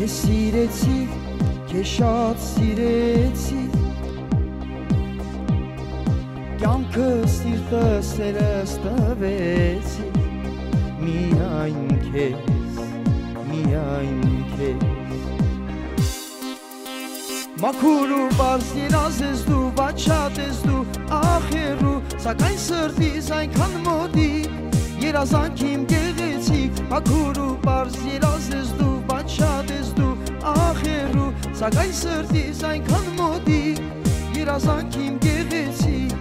սիրեցի, քեզ շատ սիրեցի, կյանքս սիրտս սերս տվեցի, միայն քեզ, միայն քեզ։ Մաքուր ու պարզ երազ ես դու, բաչատ ես դու, ախերու, սակայն սրտիս այնքան մոտիկ, երազանք իմ գեղեցիկ, մաքուր ու պարզ երազ ես դու, բաչատ ես դու, ախերու, սակայն սրտիս այնքան մոտիկ, երազանք իմ գեղեցիկ։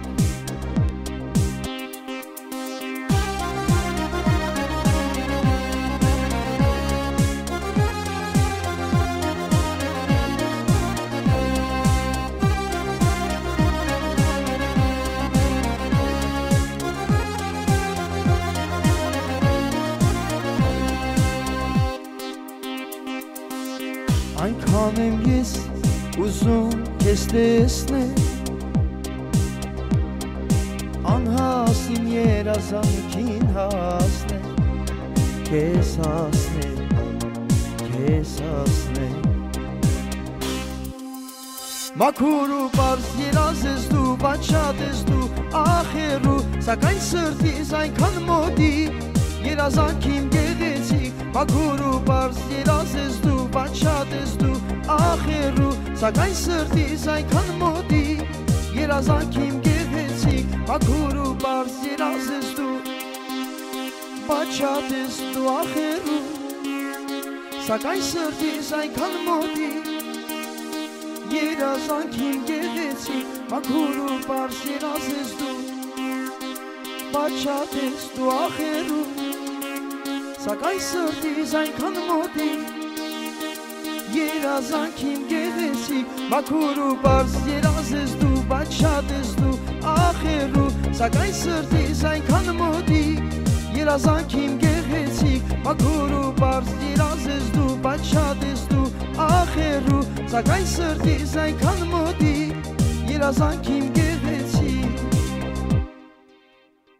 Այնքան եմ ես ուզում քեզ տեսնել, անհասին երազանքին հասնել, քեզ հասնել, քեզ հասնել։ Մաքուր ու պարզ երազ ես դու, բաչատ ես դու, ախերու, սակայն սրտիս այնքան մոտիկ, երազանք իմ գեղեցիկ, մաքուր ու պարզ երազ ես դու, բաչատ ես դու, ախերու, սակայն սրտիս այնքան մոտիկ, երազանք իմ գեղեցիկ, մաքուր ու պարզ երազ ես դու, բաչատ ես դու, ախերու, սակայն սրտիս այնքան մոտիկ, երազանք իմ գեղեցիկ, մաքուր ու պարզ երազ ես դու, բաչատ ես դու, ախերու, սակայն սրտիս այնքան մոտիկ, երազանք իմ գեղեցիկ, մաքուր ու պարզ երազ ես դու, բաչատ ես դու, ախերու, սակայն սրտիս այնքան մոտիկ, երազանք իմ գեղեցիկ, մաքուր ու պարզ երազ ես դու, բաչատ ես դու, ախերու, սակայն սրտիս այնքան մոտիկ, երազանք իմ գեղեցիկ։